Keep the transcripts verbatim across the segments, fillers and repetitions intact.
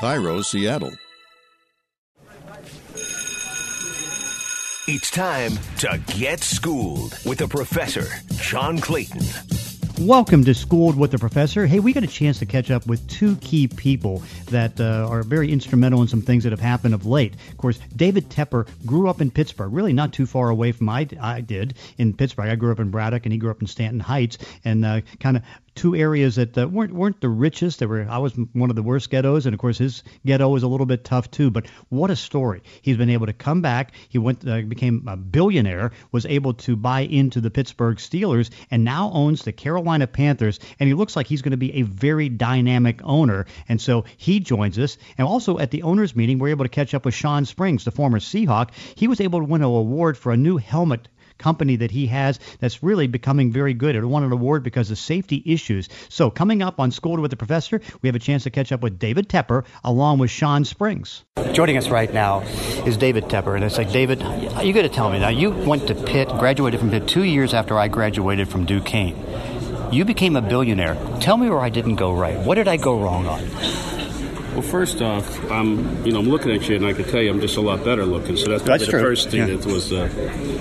KIRO, Seattle. It's time to get schooled with the professor, John Clayton. Welcome to Schooled with the Professor. Hey, we got a chance to catch up with two key people that uh, are very instrumental in some things that have happened of late. Of course, David Tepper grew up in Pittsburgh, really not too far away from I, I did in Pittsburgh. I grew up in Braddock, and he grew up in Stanton Heights, and uh, kind of two areas that uh, weren't weren't the richest. They were. I was one of the worst ghettos, and of course his ghetto was a little bit tough too. But what a story! He's been able to come back. He went, uh, became a billionaire, was able to buy into the Pittsburgh Steelers, and now owns the Carolina Panthers. And he looks like he's going to be a very dynamic owner. And so he joins us. And also at the owners' meeting, we're able to catch up with Shawn Springs, the former Seahawk. He was able to win an award for a new helmet company that he has that's really becoming very good. It won an award because of safety issues. So coming up on Schooled with the Professor, we have a chance to catch up with David Tepper along with Shawn Springs. Joining us right now is David Tepper, and it's like, David, you got to tell me now, you went to Pitt, graduated from Pitt two years after I graduated from Duquesne. You became a billionaire. Tell me where I didn't go right. What did I go wrong on? Well, first off, I'm, you know, I'm looking at you, and I can tell you I'm just a lot better looking. So that's, that's the true. first thing yeah. that was. Uh,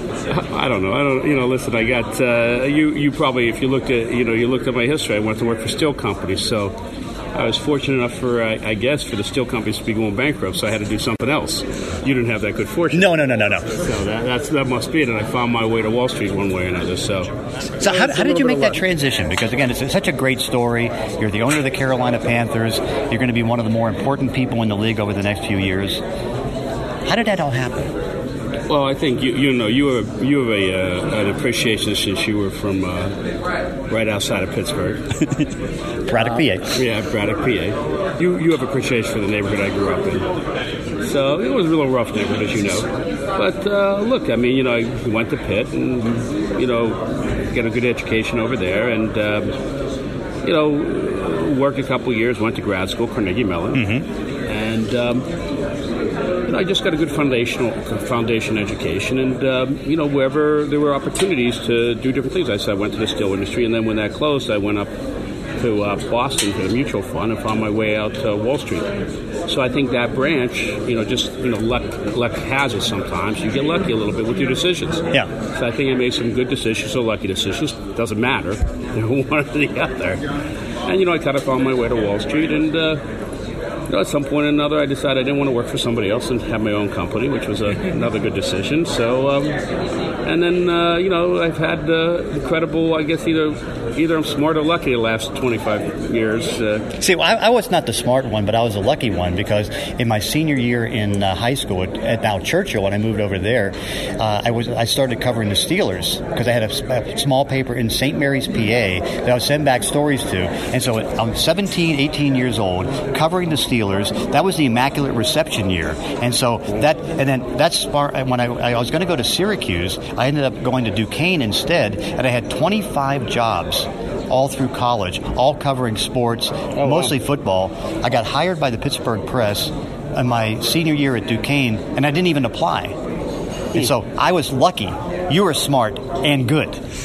I don't know. I don't. You know, listen. I got uh, you. You probably, if you looked at, you know, you looked at my history. I went to work for steel companies, so I was fortunate enough for, I, I guess, for the steel companies to be going bankrupt. So I had to do something else. You didn't have that good fortune. No, no, no, no, no. So that that's, that must be it. And I found my way to Wall Street one way or another. So. So how, how did you make that transition? Because again, it's such a great story. You're the owner of the Carolina Panthers. You're going to be one of the more important people in the league over the next few years. How did that all happen? Well, I think you you know you have you have a uh, an appreciation since you were from uh, right outside of Pittsburgh, Braddock, P A. Uh, yeah, Braddock, P A. You you have appreciation for the neighborhood I grew up in. So it was a real rough neighborhood, as you know. But uh, look, I mean, you know, I went to Pitt and you know got a good education over there, and um, you know worked a couple years, went to grad school, Carnegie Mellon, mm-hmm. and. Um, I just got a good foundational foundation education, and um, you know wherever there were opportunities to do different things. I said I went to the steel industry, and then when that closed, I went up to uh, Boston to the mutual fund and found my way out to Wall Street. So I think that branch, you know, just you know, luck luck has it sometimes. You get lucky a little bit with your decisions. Yeah. So I think I made some good decisions or lucky decisions. Doesn't matter, one or the other. And you know, I kind of found my way to Wall Street, and. Uh, You know, at some point or another, I decided I didn't want to work for somebody else and have my own company, which was a, another good decision. So, um, and then, uh, you know, I've had uh, incredible, I guess, either either I'm smart or lucky the last twenty-five years. Uh. See, well, I, I was not the smart one, but I was a lucky one because in my senior year in uh, high school at, at now Churchill, when I moved over there, uh, I was I started covering the Steelers because I had a, a small paper in Saint Mary's, P A that I would send back stories to. And so I'm seventeen, eighteen years old, covering the Steelers. That was the Immaculate Reception year, and so that, and then that's when I, I was going to go to Syracuse. I ended up going to Duquesne instead, and I had twenty-five jobs all through college, all covering sports, oh, mostly wow. football. I got hired by the Pittsburgh Press in my senior year at Duquesne, and I didn't even apply. And so I was lucky. You were smart and good.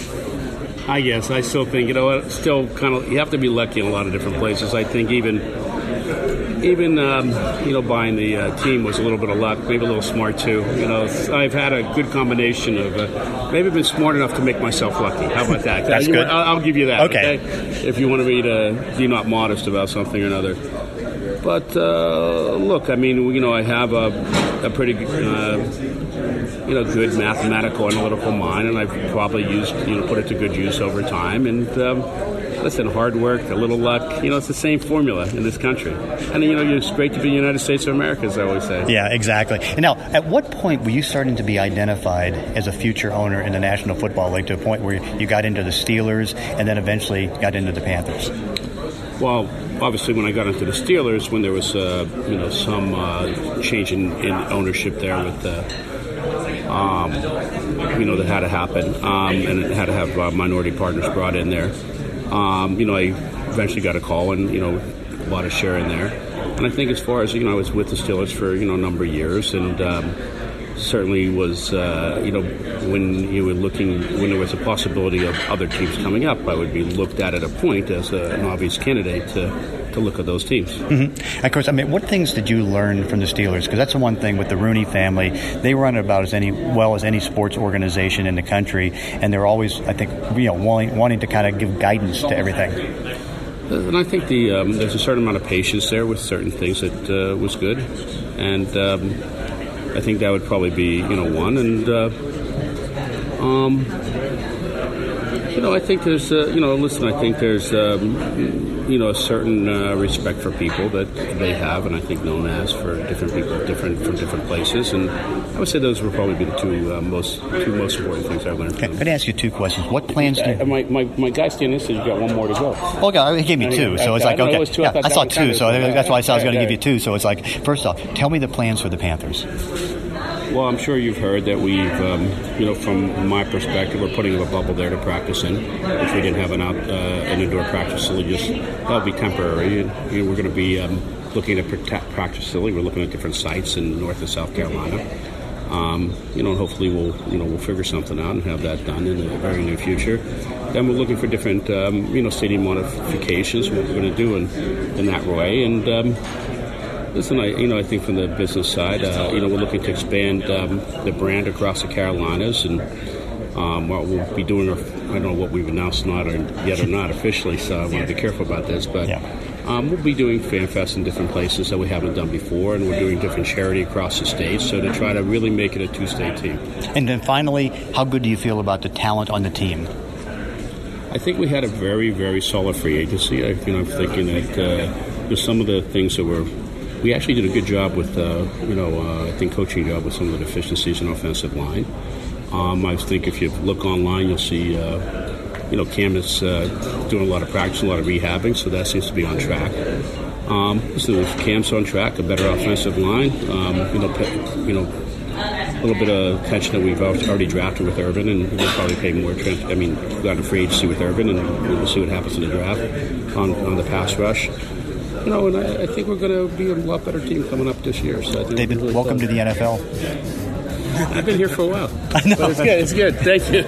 I guess I still think you know still kind of you have to be lucky in a lot of different places. I think even. Even, um, you know, buying the uh, team was a little bit of luck, maybe a little smart, too. You know, I've had a good combination of, uh, maybe been smart enough to make myself lucky. How about that? That's you good. Want, I'll, I'll give you that, okay. okay? If you want me to be not modest about something or another. But, uh, look, I mean, you know, I have a, a pretty, uh, you know, good mathematical, analytical mind, and I've probably used, you know, put it to good use over time. And, um, listen, hard work, a little luck, you know, it's the same formula in this country. And, you know, it's great to be in the United States of America, as I always say. Yeah, exactly. And now, at what point were you starting to be identified as a future owner in the National Football League to a point where you got into the Steelers and then eventually got into the Panthers? Well, obviously, when I got into the Steelers, when there was, uh, you know, some uh, change in, in ownership there with, uh, um, you know, that had to happen, um, and it had to have uh, minority partners brought in there. Um, you know, I eventually got a call and, you know, a lot of share in there. And I think as far as, you know, I was with the Steelers for, you know, a number of years, and um, certainly was, uh, you know, when you were looking, when there was a possibility of other teams coming up, I would be looked at at a point as a, an obvious candidate to, to look at those teams. Mm-hmm. Of course, I mean, what things did you learn from the Steelers? Because that's the one thing with the Rooney family. They run it about as any well as any sports organization in the country, and they're always, I think, you know, wanting, wanting to kind of give guidance to everything. And I think the um, there's a certain amount of patience there with certain things that uh, was good, and um, I think that would probably be, you know, one. And uh, um, you know, I think there's uh, you know, listen, I think there's um, you know, a certain uh, respect for people that they have, and I think known as for different people, different from different places. And I would say those would probably be the two uh, most two most important things I learned. Okay, I'm going to ask you two questions. What plans do you... My, my, my guy standing said you got one more to go. Oh, yeah, he gave me two, so it's like, okay. It two, yeah, I, I saw two, so that's why I said I was going to yeah, give you two. So it's like, first off, tell me the plans for the Panthers. Well, I'm sure you've heard that we've, um, you know, from my perspective, we're putting a bubble there to practice in, which we didn't have an, out, uh, an indoor practice facility. Just that'll be temporary. And, you know, we're going to be um, looking at a practice facility. We're looking at different sites in North and South Carolina. Um, you know, hopefully we'll, you know, we'll figure something out and have that done in the very near future. Then we're looking for different, um, you know, stadium modifications. What we're going to do in, in that way, and. Um, Listen, I, you know, I think from the business side, uh, you know, we're looking to expand um, the brand across the Carolinas, and um, what we'll be doing, I don't know what we've announced not or yet or not officially, so I want to be careful about this, but yeah. um, we'll be doing FanFest in different places that we haven't done before, and we're doing different charity across the state, so to try to really make it a two-state team. And then finally, how good do you feel about the talent on the team? I think we had a very, very solid free agency. I, you know, I'm thinking that uh, there's some of the things that were We actually did a good job with, uh, you know, uh, I think coaching job with some of the deficiencies in offensive line. Um, I think if you look online, you'll see, uh, you know, Cam is uh, doing a lot of practice, a lot of rehabbing, so that seems to be on track. Um, so if Cam's on track, a better offensive line, um, you know, you know, a little bit of attention that we've already drafted with Urban, and we'll probably pay more. Trans- I mean, we've got a free agency with Urban, and we'll see what happens in the draft on, on the pass rush. You know, and I, I think we're going to be a lot better team coming up this year. So I think David, really welcome tough. to the N F L. I've been here for a while. I know. But it's good. It's good. Thank you.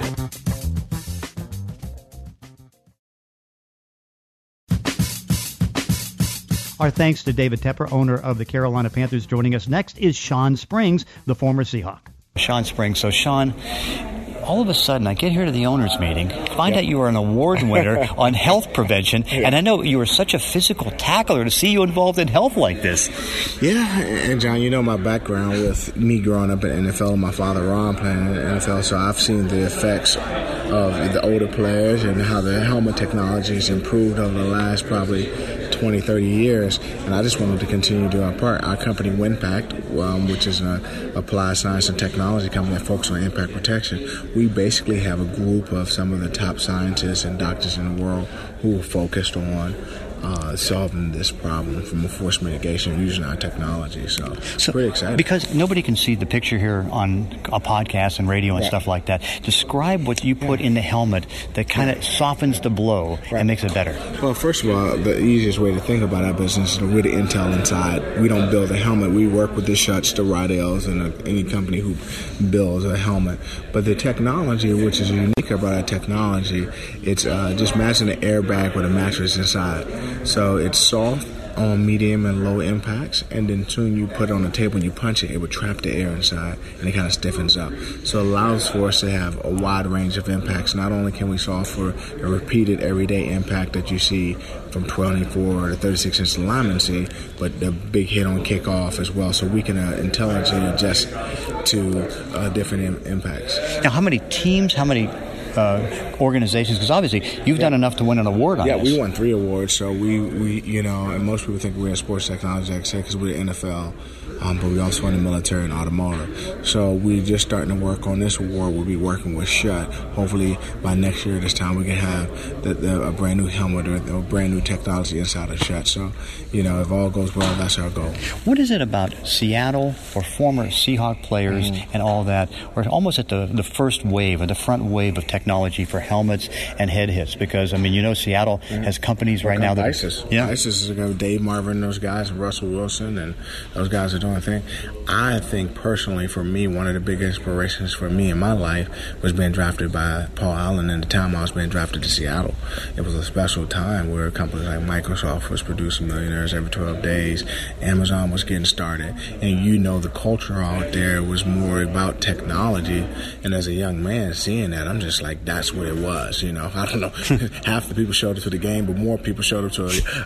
Our thanks to David Tepper, owner of the Carolina Panthers. Joining us next is Shawn Springs, the former Seahawk. Shawn Springs. So, Shawn, all of a sudden, I get here to the owners' meeting, find yep. out you are an award winner on health prevention, yeah. and I know you were such a physical tackler. To see you involved in health like this. Yeah, and John, you know my background with me growing up in the N F L, and my father Ron playing in the N F L, so I've seen the effects of the older players and how the helmet technology has improved over the last probably twenty, thirty years, and I just wanted to continue to do our part. Our company, WinPact, um, which is an applied science and technology company that focuses on impact protection, we basically have a group of some of the top scientists and doctors in the world who are focused on uh, solving this problem from a force mitigation using our technology. So, so pretty exciting. Because nobody can see the picture here on a podcast and radio and yeah. stuff like that. Describe what you put yeah. in the helmet that kind of softens the blow right. and makes it better. Well, first of all, the easiest way to think about our business is with the intel inside. We don't build a helmet. We work with the Schutz, the Rydell's, and a, any company who builds a helmet. But the technology, which is unique about our technology, it's uh, just imagine an airbag with a mattress inside. So it's soft on medium and low impacts, and then soon you put it on the table and you punch it, it would trap the air inside, and it kind of stiffens up. So it allows for us to have a wide range of impacts. Not only can we solve for a repeated everyday impact that you see from twenty-four to thirty-six inch linemen see, but the big hit on kickoff as well. So we can uh, intelligently adjust to uh, different im- impacts. Now, how many teams, how many Uh, organizations, because obviously you've done enough to win an award on yeah, this. Yeah, we won three awards. So we, we, you know, and most people think we're in sports technology, like I said, because we're the N F L. Um, but we also in the military and automotive. So we're just starting to work on this award. We'll be working with Schutz. Hopefully by next year this time we can have the, the, a brand new helmet or a brand new technology inside of Schutz. So, you know, if all goes well, that's our goal. What is it about Seattle for former Seahawk players mm-hmm. and all that, we're almost at the, the first wave or the front wave of technology technology for helmets and head hits? Because, I mean, you know, Seattle mm-hmm. has companies right now that... ISIS. Yeah. ISIS is going to Dave Marvin, those guys, and Russell Wilson, and those guys are doing a thing. I think, personally, for me, one of the big inspirations for me in my life was being drafted by Paul Allen and the time I was being drafted to Seattle. It was a special time where companies like Microsoft was producing millionaires every twelve days. Amazon was getting started. And you know the culture out there was more about technology. And as a young man seeing that, I'm just like, that's what it was. You know, I don't know. Half the people showed up to the game, but more people showed up to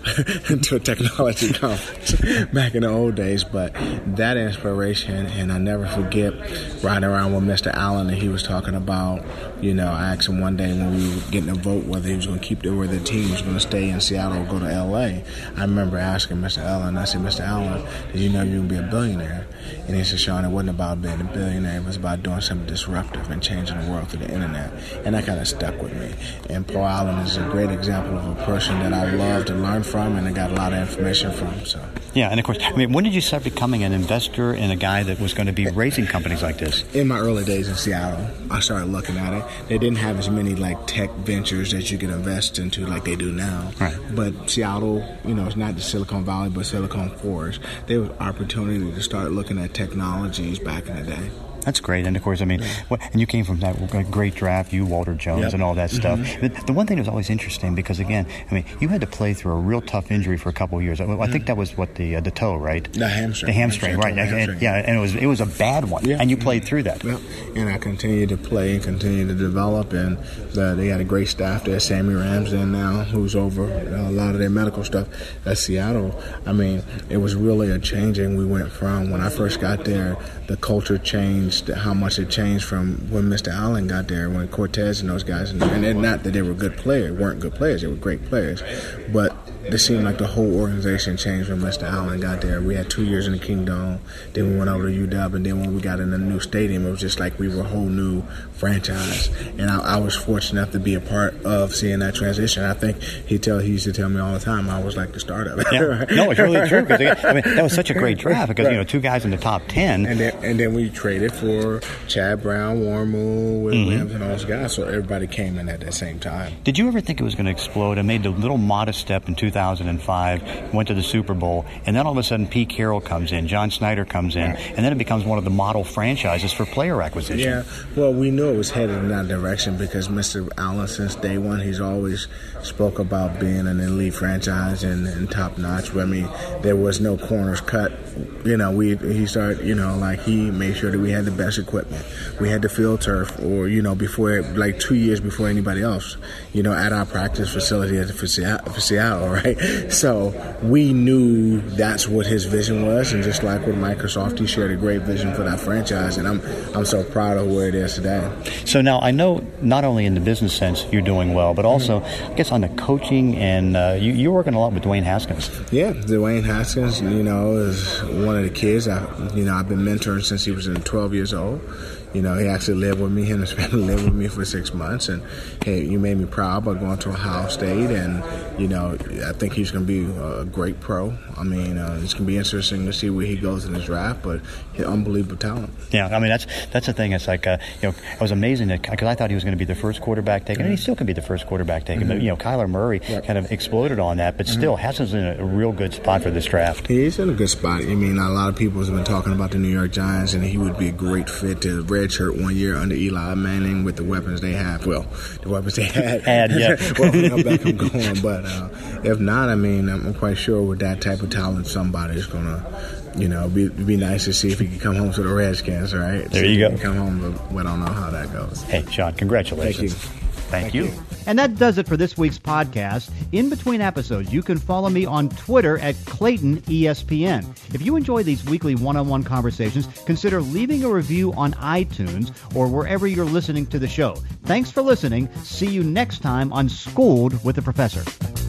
a, to a technology conference back in the old days. But that inspiration, and I never forget riding around with Mister Allen, and he was talking about, you know, I asked him one day when we were getting a vote whether he was going to keep the, where the team was going to stay in Seattle or go to L A. I remember asking Mister Allen, I said, Mister Allen, did you know you would be a billionaire? And he said, Sean, it wasn't about being a billionaire. It was about doing something disruptive and changing the world through the internet. And that kind of stuck with me. And Paul Allen is a great example of a person that I love to learn from and I got a lot of information from. So. Yeah, and of course, I mean, when did you start becoming an investor in a guy that was going to be raising companies like this? In my early days in Seattle, I started looking at it. They didn't have as many like tech ventures that you could invest into like they do now. Right. But Seattle, you know, it's not the Silicon Valley, but Silicon Forest. There was opportunity to start looking at technologies back in the day. That's great. And, of course, I mean, what, and you came from that great draft, you, Walter Jones, yep. and all that stuff. Mm-hmm. But the one thing that was always interesting, because, again, I mean, you had to play through a real tough injury for a couple of years. I, I think that was, what, the uh, the toe, right? The hamstring. The hamstring, hamstring right. hamstring. And, yeah, and it was it was a bad one. Yeah. And you played through that. Yeah. And I continued to play and continue to develop. And the, they got a great staff there. Sammy Ramsden now, who's over a lot of their medical stuff at Seattle. I mean, it was really a changing. We went from, when I first got there, the culture changed, how much it changed from when Mister Allen got there, when Cortez and those guys, and, and not that they were good players, weren't good players, they were great players, but it seemed like the whole organization changed when Mister Allen got there. We had two years in the Kingdom, then we went over to U W, and then when we got in the new stadium, it was just like we were a whole new franchise. And I, I was fortunate enough to be a part of seeing that transition. I think he tell he used to tell me all the time I was like the start of it. Yeah. Right? No, it's really true. Because I mean, that was such a great draft because right. you know two guys in the top ten, and then and then we traded for Chad Brown, Warren Moon, Will mm-hmm. Williams, and all those guys. So everybody came in at the same time. Did you ever think it was going to explode? I made a little modest step in two thousand five, went to the Super Bowl, and then all of a sudden Pete Carroll comes in, John Snyder comes in, right. and then it becomes one of the model franchises for player acquisition. Yeah, well, we knew it was headed in that direction because Mister Allen, since day one, he's always spoke about being an elite franchise and, and top notch. I mean, there was no corners cut. You know, we he started, you know, like he made sure that we had the best equipment. We had the field turf, or, you know, before, like two years before anybody else, you know, at our practice facility for Seattle, for Seattle, right? So we knew that's what his vision was, and just like with Microsoft, he shared a great vision for that franchise, and I'm I'm so proud of where it is today. So now I know not only in the business sense you're doing well, but also mm-hmm. I guess on the coaching, and uh, you, you're working a lot with Dwayne Haskins. Yeah, Dwayne Haskins, you know, is one of the kids. I, you know, I've been mentoring since he was twelve years old. You know, he actually lived with me. He and his family lived with me for six months. And, hey, you made me proud by going to Ohio State. And, you know, I think he's going to be a great pro. I mean, uh, it's going to be interesting to see where he goes in his draft, but he's unbelievable talent. Yeah, I mean, that's that's the thing. It's like, uh, you know, it was amazing because I thought he was going to be the first quarterback taken, mm-hmm. and he still can be the first quarterback taken. Mm-hmm. But, you know, Kyler Murray right. kind of exploded on that. But mm-hmm. still, Haskins in a, a real good spot for this draft. He's in a good spot. I mean, a lot of people have been talking about the New York Giants, and he would be a great fit to redshirt one year under Eli Manning with the weapons they have. Well, the weapons they had. had, yeah. well, I'm back, I'm going. But uh, if not, I mean, I'm quite sure with that type of talent, somebody's going to, you know, be be nice to see if he can come home to the Redskins, right? There see you if go. He can come home, but we don't know how that goes. Hey, Sean, congratulations. Thank you. Thank, Thank you. you. And that does it for this week's podcast. In between episodes, you can follow me on Twitter at Clayton E S P N. If you enjoy these weekly one-on-one conversations, consider leaving a review on iTunes or wherever you're listening to the show. Thanks for listening. See you next time on Schooled with the Professor.